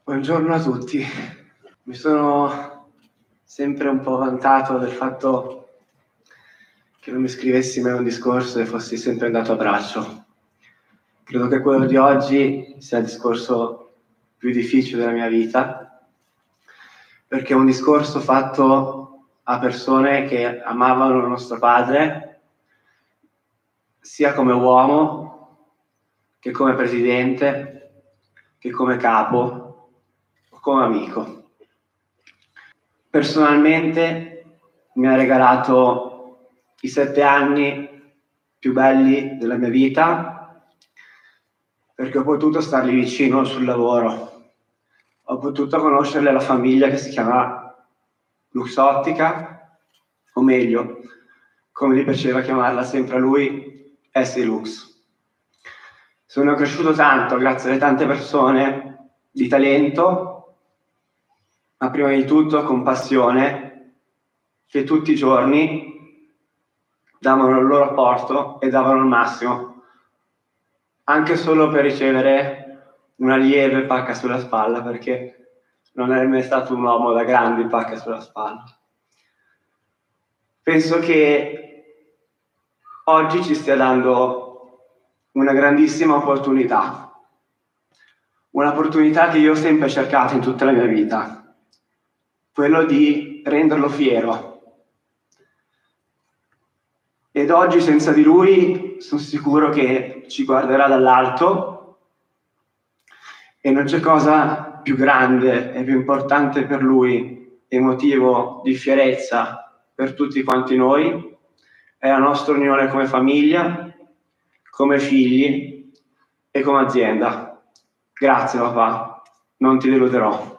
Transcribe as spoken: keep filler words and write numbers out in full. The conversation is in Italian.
Buongiorno a tutti. Mi sono sempre un po' vantato del fatto che non mi scrivessi mai un discorso e fossi sempre andato a braccio. Credo che quello di oggi sia il discorso più difficile della mia vita, perché è un discorso fatto a persone che amavano il nostro padre, sia come uomo, che come presidente, che come capo, come amico. Personalmente mi ha regalato i sette anni più belli della mia vita, perché ho potuto stargli vicino sul lavoro, ho potuto conoscere la famiglia che si chiama Luxottica, o meglio, come gli piaceva chiamarla sempre a lui, Essilux. Sono cresciuto tanto grazie alle tante persone di talento, ma prima di tutto con passione, che tutti i giorni davano il loro apporto e davano il massimo, anche solo per ricevere una lieve pacca sulla spalla, perché non è mai stato un uomo da grandi pacche sulla spalla. Penso che oggi ci stia dando una grandissima opportunità, un'opportunità che io ho sempre cercato in tutta la mia vita, quello di renderlo fiero. Ed oggi senza di lui sono sicuro che ci guarderà dall'alto e non c'è cosa più grande e più importante per lui e motivo di fierezza per tutti quanti noi, è la nostra unione come famiglia, come figli e come azienda. Grazie papà, non ti deluderò.